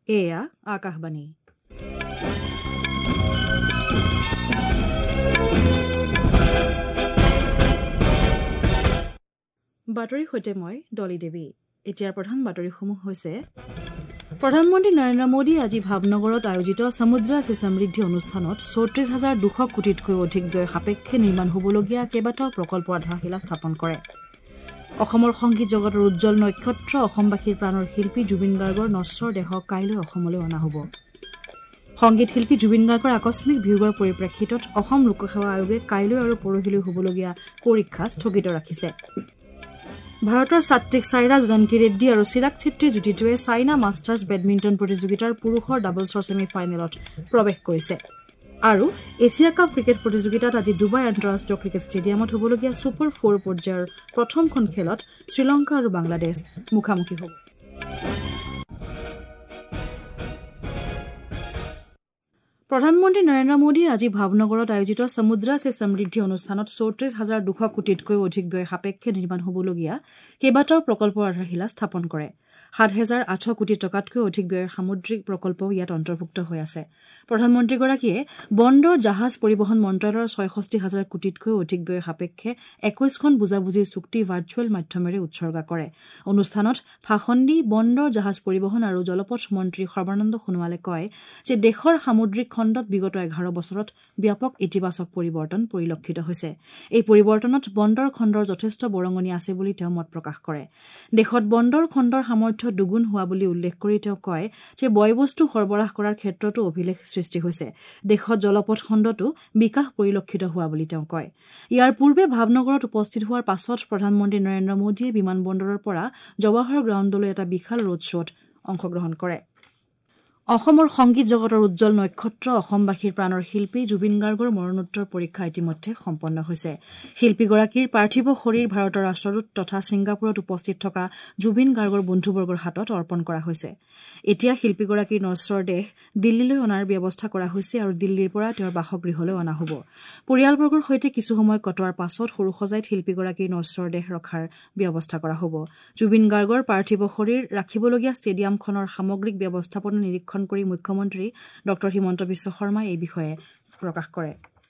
এয়া আকাশবাণী বাতৰিৰ সৈতে মই ডলি দেৱী। এতিয়াৰ প্ৰধান বাতৰিসমূহ হৈছে প্ৰধানমন্ত্ৰী নৰেন্দ্ৰ মোদীয়ে আজি ভাৱনগৰত আয়োজিত সমুদ্ৰা সে সমৃদ্ধি অনুষ্ঠানত ৩৪,২০০ কোটিতকৈ অধিক ব্যয় সাপেক্ষে নিৰ্মাণ হ'বলগীয়া কেইবাটাও প্ৰকল্পৰ আধাৰশিলা স্থাপন কৰে। অসমৰ সংগীত জগতৰ উজ্জ্বল নক্ষত্ৰ অসমবাসীৰ প্ৰাণৰ শিল্পী জুবিন গাৰ্গৰ নশ্বৰ দেহ কাইলৈ অসমলৈ অনা হ'ব। সংগীত শিল্পী জুবিন গাৰ্গৰ আকস্মিক বিয়োগৰ পৰিপ্ৰেক্ষিতত অসম লোকসেৱা আয়োগে কাইলৈ আৰু পৰহিলৈ হ'বলগীয়া পৰীক্ষা স্থগিত ৰাখিছে। ভাৰতৰ সাত্বিক সাইৰাজ ৰানকি ৰেড্ডী আৰু চিৰাগ ছেত্ৰীৰ যুটিটোৱে চাইনা মাষ্টাৰ্ছ বেডমিণ্টন প্ৰতিযোগিতাৰ পুৰুষৰ ডাবলছৰ ছেমি ফাইনেলত প্ৰৱেশ কৰিছে। আৰু এছিয়া কাপ ক্ৰিকেট প্ৰতিযোগিতাত আজি ডুবাই আন্তঃৰাষ্ট্ৰীয় ক্ৰিকেট ষ্টেডিয়ামত হ'বলগীয়া ছুপাৰ 4 পৰ্যায়ৰ প্ৰথমখন খেলত শ্ৰীলংকা আৰু বাংলাদেশ মুখামুখি হ'ব। প্ৰধানমন্ত্ৰী নৰেন্দ্ৰ মোদীয়ে আজি ভাৱনগৰত আয়োজিত সমুদ্ৰা সে সমৃদ্ধি অনুষ্ঠানত ৩৪,২০০ কোটিতকৈ অধিক ব্যয় সাপেক্ষে নিৰ্মাণ হ'বলগীয়া কেইবাটাও প্ৰকল্পৰ আধাৰশিলা স্থাপন কৰে। ৭,৮০০ কোটি টকাতকৈ অধিক ব্যয়ৰ সামুদ্ৰিক প্ৰকল্পও ইয়াত অন্তৰ্ভুক্ত হৈ আছে। প্ৰধানমন্ত্ৰীগৰাকীয়ে বন্দৰ জাহাজ পৰিবহণ মন্ত্ৰালয়ৰ ৬৬,০০০ কোটিতকৈ অধিক ব্যয় সাপেক্ষে ২১খন বুজাবুজিৰ চুক্তি ভাৰ্চুৱেল মাধ্যমেৰে উৎসৰ্গা কৰে। অনুষ্ঠানত ভাষণ দি বন্দৰ জাহাজ পৰিবহণ আৰু জলপথ মন্ত্ৰী সৰ্বানন্দ সোণোৱালে কয় যে দেশৰ সামুদ্ৰিক খণ্ডত বিগত ১১ বছৰত ব্যাপক ইতিবাচক পৰিৱৰ্তন পৰিলক্ষিত হৈছে। এই পৰিৱৰ্তনত বন্দৰ খণ্ডৰ যথেষ্ট বৰঙণি আছে বুলি তেওঁ মত প্ৰকাশ কৰে। দেশত বন্দৰ খণ্ডৰ সামৰ্থ্য দুগুণ হোৱা বুলি উল্লেখ কৰি তেওঁ কয় যে বয়বস্তু সৰবৰাহ কৰাৰ ক্ষেত্ৰতো অভিলেখ সৃষ্টি হৈছে। দেশত জলপথ খণ্ডতো বিকাশ পৰিলক্ষিত হোৱা বুলি তেওঁ কয়। ইয়াৰ পূৰ্বে ভাৱনগৰত উপস্থিত হোৱাৰ পাছত প্ৰধানমন্ত্ৰী নৰেন্দ্ৰ মোদীয়ে বিমানবন্দৰৰ পৰা জৱাহৰ গ্ৰাউণ্ডলৈ এটা বিশাল ৰোড শ্ব'ত অংশগ্ৰহণ কৰে। অসমৰ সংগীত জগতৰ উজ্জ্বল নক্ষত্ৰ অসমবাসীৰ প্ৰাণৰ শিল্পী জুবিন গাৰ্গৰ মৰণোত্তৰ পৰীক্ষা ইতিমধ্যে সম্পন্ন হৈছে। শিল্পীগৰাকীৰ পাৰ্থিৱ শৰীৰ ভাৰতৰ ৰাষ্ট্ৰদূত তথা ছিংগাপুৰত উপস্থিত থকা জুবিন গাৰ্গৰ বন্ধুবৰ্গৰ হাতত অৰ্পণ কৰা হৈছে। এতিয়া শিল্পীগৰাকীৰ নশ্বৰ দেহ দিল্লীলৈ অনাৰ ব্যৱস্থা কৰা হৈছে আৰু দিল্লীৰ পৰা তেওঁৰ বাসগৃহলৈ অনা হ'ব। পৰিয়ালবৰ্গৰ সৈতে কিছু সময় কটোৱাৰ পাছত সৰুসজাইত শিল্পীগৰাকীৰ নশ্বৰ দেহ ৰখাৰ ব্যৱস্থা কৰা হ'ব। জুবিন গাৰ্গৰ পাৰ্থিৱ শৰীৰ ৰাখিবলগীয়া ষ্টেডিয়ামখনৰ সামগ্ৰিক ব্যৱস্থাপনা নিৰীক্ষণ কৰি মুখ্যমন্ত্ৰী ড হিমন্ত বিশ্ব শৰ্মাই এই বিষয়ে প্ৰকাশ কৰে।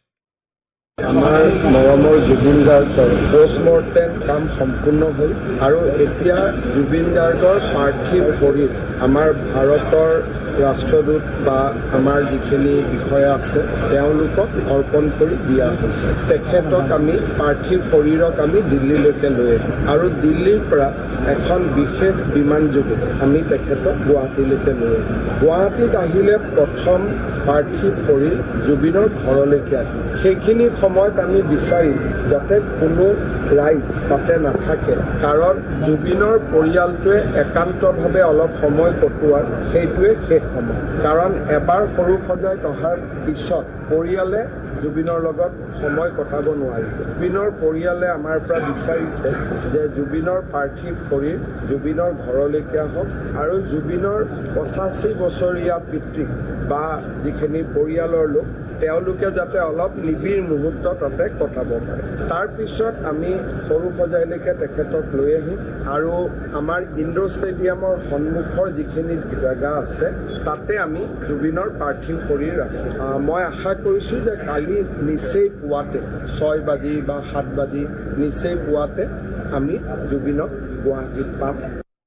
আমাৰ মৰমৰ জুবিন গাৰ্গৰ পোষ্টমৰ্টেম কাম সম্পূৰ্ণ হ'ল আৰু এতিয়া জুবিন গাৰ্গৰ পাৰ্থিৱ শৰীৰ আমাৰ ভাৰতৰ ৰাষ্ট্ৰদূত বা আমাৰ যিখিনি বিষয়া আছে তেওঁলোকক অৰ্পণ কৰি দিয়া হৈছে। তেখেতক আমি পাৰ্থিৱ শৰীৰক আমি দিল্লীলৈকে লৈ আহিম আৰু দিল্লীৰ পৰা এখন বিশেষ বিমানযোগে আমি তেখেতক গুৱাহাটীলৈকে লৈ আহিম। গুৱাহাটীত আহিলে প্ৰথম পাৰ্থিৱ শৰীৰ জুবিনৰ ঘৰলৈকে আহিম। সেইখিনি সময়ত আমি বিচাৰিম যাতে কোনো ৰাইজ তাতে নাথাকে, কাৰণ জুবিনৰ পৰিয়ালটোৱে একান্তভাৱে অলপ সময় কটোৱাৰ সেইটোৱে শেষ সময়। কাৰণ এবাৰ সৰুসজাইত অহাৰ পিছত পৰিয়ালে জুবিনৰ লগত সময় কটাব নোৱাৰিব। জুবিনৰ পৰিয়ালে আমাৰ পৰা বিচাৰিছে যে জুবিনৰ পাৰ্থিৱ শৰীৰ জুবিনৰ ঘৰলৈকে আহক আৰু জুবিনৰ ৮৫ বছৰীয়া পিতৃক বা যিখিনি পৰিয়ালৰ লোক তেওঁলোকে যাতে অলপ নিবিড় মুহূৰ্ত তাতে কটাব পাৰে। তাৰপিছত আমি সৰুসজাইলৈকে তেখেতক লৈ আহিম আৰু আমাৰ ইণ্ডোৰ ষ্টেডিয়ামৰ সন্মুখৰ যিখিনি জেগা আছে তাতে আমি জুবিনৰ পাৰ্থিৱ শৰীৰ ৰাখিম। মই আশা কৰিছোঁ যে কালি নিচেই পুৱাতে ৬ বাজি বা ৭ বাজি নিচেই পুৱাতে আমি জুবিনক গুৱাহাটীত পাম।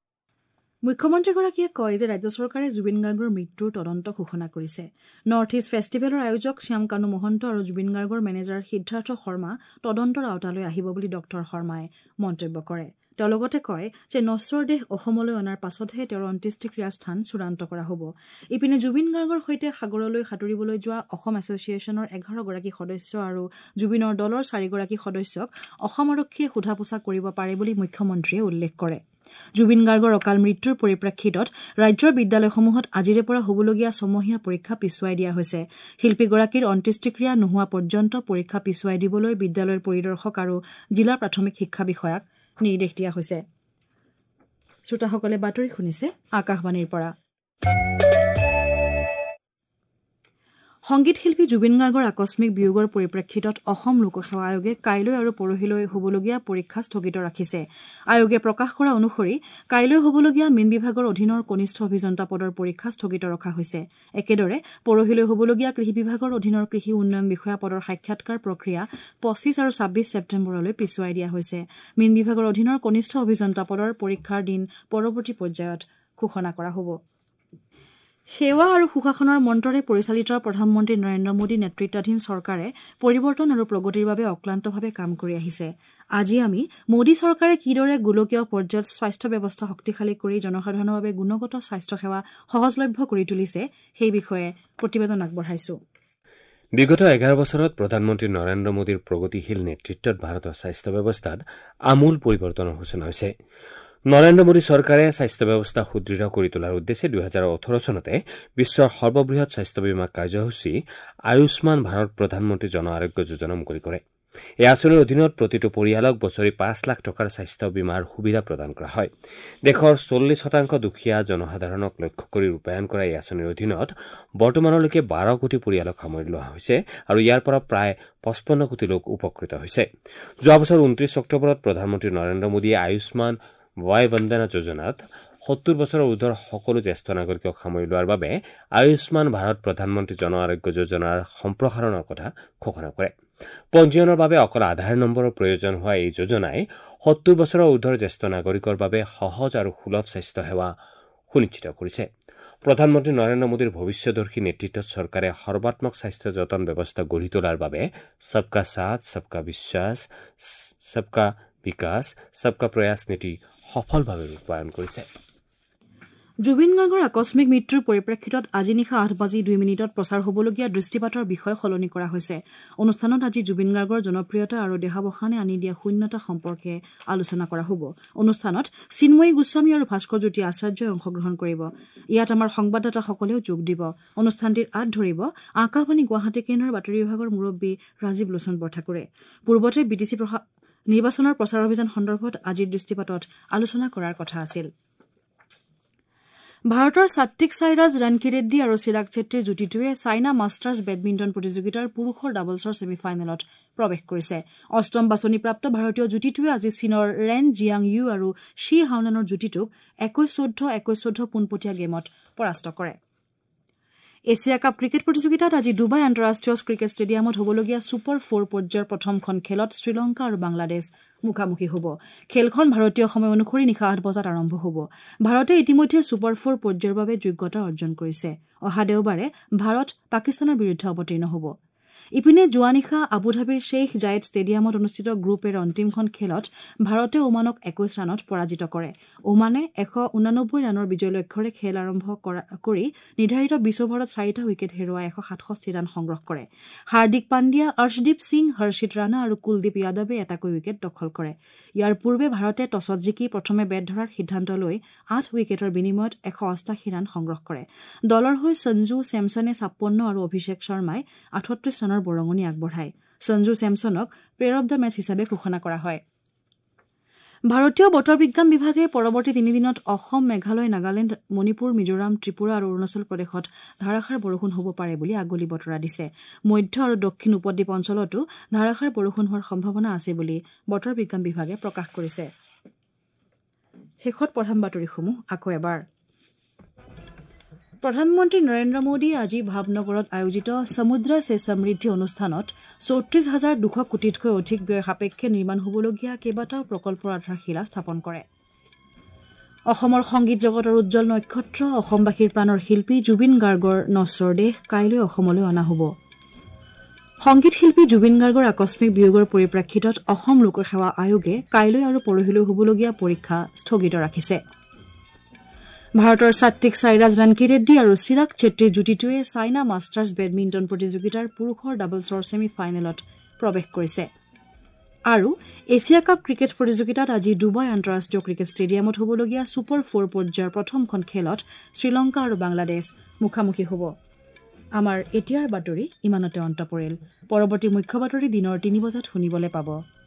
মুখ্যমন্ত্ৰীগৰাকীয়ে কয় যে ৰাজ্য চৰকাৰে জুবিন গাৰ্গৰ মৃত্যুৰ তদন্ত ঘোষণা কৰিছে। নৰ্থ ইষ্ট ফেষ্টিভেলৰ আয়োজক শ্যাম কানু মহন্ত আৰু জুবিন গাৰ্গৰ মেনেজাৰ সিদ্ধাৰ্থ শৰ্মা তদন্তৰ আওতালৈ আহিব বুলি ড শৰ্মাই মন্তব্য কৰে। তেওঁ লগতে কয় যে নশ্বৰ দেহ অসমলৈ অনাৰ পাছতহে তেওঁৰ অন্ত্যেষ্টিক্ৰিয়াৰ স্থান চূড়ান্ত কৰা হ'ব। ইপিনে জুবিন গাৰ্গৰ সৈতে সাগৰলৈ সাঁতুৰিবলৈ যোৱা অসম এছ'চিয়েশ্যনৰ 11 গৰাকী সদস্য আৰু জুবিনৰ দলৰ 4 গৰাকী সদস্যক অসম আৰক্ষীয়ে সোধা পোছা কৰিব পাৰে বুলি মুখ্যমন্ত্ৰীয়ে উল্লেখ কৰে। জুবিন গাৰ্গৰ অকাল মৃত্যুৰ পৰিপ্ৰেক্ষিতত ৰাজ্যৰ বিদ্যালয়সমূহত আজিৰে পৰা হ'বলগীয়া ছমহীয়া পৰীক্ষা পিছুৱাই দিয়া হৈছে। শিল্পীগৰাকীৰ অন্ত্যেষ্টিক্ৰিয়া নোহোৱা পৰ্যন্ত পৰীক্ষা পিছুৱাই দিবলৈ বিদ্যালয়ৰ পৰিদৰ্শক আৰু জিলা প্ৰাথমিক শিক্ষা বিষয়াক নিৰ্দেশ দিয়া হৈছে। শ্ৰোতাসকলে বাতৰি শুনিছে আকাশবাণীৰ পৰা। সংগীত শিল্পী জুবিন গাৰ্গৰ আকস্মিক বিয়োগৰ পৰিপ্ৰেক্ষিতত অসম লোকসেৱা আয়োগে কাইলৈ আৰু পৰহিলৈ হ'বলগীয়া পৰীক্ষা স্থগিত ৰাখিছে। আয়োগে প্ৰকাশ কৰা অনুসৰি কাইলৈ হ'বলগীয়া মীন বিভাগৰ অধীনৰ কনিষ্ঠ অভিযন্তা পদৰ পৰীক্ষা স্থগিত ৰখা হৈছে। একেদৰে পৰহিলৈ হ'বলগীয়া কৃষি বিভাগৰ অধীনৰ কৃষি উন্নয়ন বিষয়া পদৰ সাক্ষাৎকাৰ প্ৰক্ৰিয়া 25 আৰু 26 ছেপ্টেম্বৰলৈ পিছুৱাই দিয়া হৈছে। মীন বিভাগৰ অধীনৰ কনিষ্ঠ অভিযন্তা পদৰ পৰীক্ষাৰ দিন পৰৱৰ্তী পৰ্যায়ত ঘোষণা কৰা হ'ব। সেৱা আৰু সুশাসনৰ মন্ত্ৰৰে পৰিচালিত প্ৰধানমন্ত্ৰী নৰেন্দ্ৰ মোদী নেতৃত্বাধীন চৰকাৰে পৰিৱৰ্তন আৰু প্ৰগতিৰ বাবে অক্লান্তভাৱে কাম কৰি আহিছে। আজি আমি মোদী চৰকাৰে কিদৰে গোলকীয় পৰ্যায়ত স্বাস্থ্য ব্যৱস্থা শক্তিশালী কৰি জনসাধাৰণৰ বাবে গুণগত স্বাস্থ্যসেৱা সহজলভ্য কৰি তুলিছে সেই বিষয়ে প্ৰতিবেদন আগবঢ়াইছো। বিগত 11 বছৰত প্ৰধানমন্ত্ৰী নৰেন্দ্ৰ মোদীৰ প্ৰগতিশীল নেতৃত্বত ভাৰতৰ স্বাস্থ্য ব্যৱস্থাত আমূল পৰিৱৰ্তনৰ সূচনা হৈছে। নৰেন্দ্ৰ মোদী চৰকাৰে স্বাস্থ্য ব্যৱস্থা সুদৃঢ় কৰি তোলাৰ উদ্দেশ্যে 2018 চনতে বিশ্বৰ সৰ্ববৃহৎ স্বাস্থ্য বীমা কাৰ্যসূচী আয়ুষ্মান ভাৰত প্ৰধানমন্ত্ৰী জন আৰোগ্য যোজনা মুকলি কৰে। এই আঁচনিৰ অধীনত প্ৰতিটো পৰিয়ালক বছৰি 5 লাখ টকাৰ স্বাস্থ্য বীমাৰ সুবিধা প্ৰদান কৰা হয়। দেশৰ 40% দুখীয়া জনসাধাৰণক লক্ষ্য কৰি ৰূপায়ণ কৰা এই আঁচনিৰ অধীনত বৰ্তমানলৈকে 12 কোটি পৰিয়ালক সামৰি লোৱা হৈছে আৰু ইয়াৰ পৰা প্ৰায় 55 কোটি লোক উপকৃত হৈছে। যোৱা বছৰ 29 অক্টোবৰত প্ৰধানমন্ত্ৰী নৰেন্দ্ৰ মোদীয়ে আয়ুষ্মান বয় বন্দনা যোজনাত 70 বছৰৰ ঊৰ্ধৰ সকলো জ্যেষ্ঠ নাগৰিকক সামৰি লোৱাৰ বাবে আয়ুষ্মান ভাৰত প্ৰধানমন্ত্ৰী জন আৰোগ্য যোজনাৰ সম্প্ৰসাৰণৰ কথা ঘোষণা কৰে। পঞ্জীয়নৰ বাবে অকল আধাৰ নম্বৰৰ প্ৰয়োজন হোৱা এই যোজনাই 70 বছৰৰ ঊৰ্ধৰ জ্যেষ্ঠ নাগৰিকৰ বাবে সহজ আৰু সুলভ স্বাস্থ্যসেৱা সুনিশ্চিত কৰিছে। প্ৰধানমন্ত্ৰী নৰেন্দ্ৰ মোদীৰ ভৱিষ্যদৰ্শী নেতৃত্বত চৰকাৰে সৰ্বাত্মক স্বাস্থ্য যতন ব্যৱস্থা গঢ়ি তোলাৰ বাবে সবকা সাথ সবকা বিশ্বাস সবকা বিকাশ সবকা প্ৰয়াস নীতি সফলভাৱে ৰূপায়ণ কৰিছে। জুবিন গাৰ্গৰ আকস্মিক মৃত্যুৰ পৰিপ্ৰেক্ষিতত আজি নিশা 8:02 প্ৰচাৰ হ'বলগীয়া দৃষ্টিপাতৰ বিষয় সলনি কৰা হৈছে। অনুষ্ঠানত আজি জুবিন গাৰ্গৰ জনপ্ৰিয়তা আৰু দেহাৱসানে আনি দিয়া শূন্যতা সম্পৰ্কে আলোচনা কৰা হ'ব। অনুষ্ঠানত চিন্ময়ী গোস্বামী আৰু ভাস্কৰজ্যোতি আচাৰ্যই অংশগ্ৰহণ কৰিব। ইয়াত আমাৰ সংবাদদাতাসকলেও যোগ দিব। অনুষ্ঠানটিৰ আঁত ধৰিব আকাশবাণী গুৱাহাটী কেন্দ্ৰৰ বাতৰি বিভাগৰ মুৰব্বী ৰাজীৱ লোচন বৰঠাকুৰে। পূৰ্বতে বিটিচি নিৰ্বাচনৰ প্ৰচাৰ অভিযান সন্দৰ্ভত আজিৰ দৃষ্টিপাতত আলোচনা কৰাৰ কথা আছিল। ভাৰতৰ সাত্বিক সাইৰাজ ৰানকিৰেড্ডী আৰু চিৰাগ চেট্টীৰ যুটিটোৱে চাইনা মাষ্টাৰ্ছ বেডমিণ্টন প্ৰতিযোগিতাৰ পুৰুষৰ ডাবলছৰ ছেমিফাইনেলত প্ৰৱেশ কৰিছে। অষ্টম বাছনিপ্ৰাপ্ত ভাৰতীয় যুটিটোৱে আজি চীনৰ ৰেন জিয়াং ইউ আৰু শ্বি হাওনানৰ যুটিটোক 21-14, 21-14 পোনপটীয়া গেমত পৰাস্ত কৰে। এছিয়া কাপ ক্ৰিকেট প্ৰতিযোগিতাত আজি ডুবাই আন্তঃৰাষ্ট্ৰীয় ক্ৰিকেট ষ্টেডিয়ামত হ'বলগীয়া ছুপাৰ 4 পৰ্যায়ৰ প্ৰথমখন খেলত শ্ৰীলংকা আৰু বাংলাদেশ মুখামুখি হ'ব। খেলখন ভাৰতীয় সময় অনুসৰি নিশা 8 বজাত আৰম্ভ হ'ব। ভাৰতে ইতিমধ্যে ছুপাৰ 4 পৰ্যায়ৰ বাবে যোগ্যতা অৰ্জন কৰিছে। অহা দেওবাৰে ভাৰত পাকিস্তানৰ বিৰুদ্ধে অৱতীৰ্ণ হ'ব। ইপিনে যোৱা নিশা আবুধাবিৰ শ্বেইখ জায়েদ ষ্টেডিয়ামত অনুষ্ঠিত গ্ৰুপ এৰ অন্তিমখন খেলত ভাৰতে ওমানক 21 ৰানত পৰাজিত কৰে। ওমানে 189 ৰানৰ বিজয় লক্ষ্যৰে খেল আৰম্ভ কৰি নিৰ্ধাৰিত 20 অভাৰত 4টা উইকেট হেৰুৱাই 167 ৰান সংগ্ৰহ কৰে। হাৰ্দিক পাণ্ডিয়া, অৰ্শদীপ সিং, হৰ্ষিত ৰাণা আৰু কুলদীপ যাদৱে এটাকৈ উইকেট দখল কৰে। ইয়াৰ পূৰ্বে ভাৰতে টছত জিকি প্ৰথমে বেট ধৰাৰ সিদ্ধান্ত লৈ 8 উইকেটৰ বিনিময়ত 188 ৰান সংগ্ৰহ কৰে। দলৰ হৈ সঞ্জু ছেমছনে 56 আৰু অভিষেক শৰ্মাই 38 ৰানৰ বৰঙণি আগবঢ়ায়। সঞ্জু ছেমছনক প্লেয়াৰ অব দ্য মেচ হিচাপে ঘোষণা কৰা হয়। ভাৰতীয় বতৰ বিজ্ঞান বিভাগে পৰৱৰ্তী 3 দিনত অসম, মেঘালয়, নাগালেণ্ড, মণিপুৰ, মিজোৰাম, ত্ৰিপুৰা আৰু অৰুণাচল প্ৰদেশত ধাৰাসাৰ বৰষুণ হ'ব পাৰে বুলি আগলি বতৰা দিছে। মধ্য আৰু দক্ষিণ উপদ্বীপ অঞ্চলতো ধাৰাসাৰ বৰষুণ হোৱাৰ সম্ভাৱনা আছে বুলি বতৰ বিজ্ঞান বিভাগে প্ৰকাশ কৰিছে। শেষত প্ৰধান বাতৰিসমূহ আকৌ এবাৰ। প্ৰধানমন্ত্ৰী নৰেন্দ্ৰ মোদীয়ে আজি ভাৱনগৰত আয়োজিত সমুদ্ৰ সে সমৃদ্ধি অনুষ্ঠানত 34,200 কোটিতকৈ অধিক ব্যয় সাপেক্ষে নিৰ্মাণ হ'বলগীয়া কেইবাটাও প্ৰকল্পৰ আধাৰশিলা স্থাপন কৰে। অসমৰ সংগীত জগতৰ উজ্জ্বল নক্ষত্ৰ অসমবাসীৰ প্ৰাণৰ শিল্পী জুবিন গাৰ্গৰ নশ্বৰ দেহ কাইলৈ অসমলৈ অনা হ'ব। সংগীত শিল্পী জুবিন গাৰ্গৰ আকস্মিক বিয়োগৰ পৰিপ্ৰেক্ষিতত অসম লোকসেৱা আয়োগে কাইলৈ আৰু পৰহিলৈ হ'বলগীয়া পৰীক্ষা স্থগিত ৰাখিছে। ভাৰতৰ সাত্বিক সাইৰাজ ৰানকিৰেড্ডী আৰু চিৰাগ চেট্টীৰ যুটিটোৱে চাইনা মাষ্টাৰ্ছ বেডমিণ্টন প্ৰতিযোগিতাৰ পুৰুষৰ ডাবলছৰ ছেমিফাইনেলত প্ৰৱেশ কৰিছে। আৰু এছিয়া কাপ ক্ৰিকেট প্ৰতিযোগিতাত আজি ডুবাই আন্তঃৰাষ্ট্ৰীয় ক্ৰিকেট ষ্টেডিয়ামত হ'বলগীয়া ছুপাৰ 4 পৰ্যায়ৰ প্ৰথমখন খেলত শ্ৰীলংকা আৰু বাংলাদেশ মুখামুখি হ'ব। আমাৰ এতিয়াৰ বাতৰি ইমানতে অন্ত পৰিল। পৰৱৰ্তী মুখ্য বাতৰি দিনৰ 3 বজাত শুনিবলৈ পাব।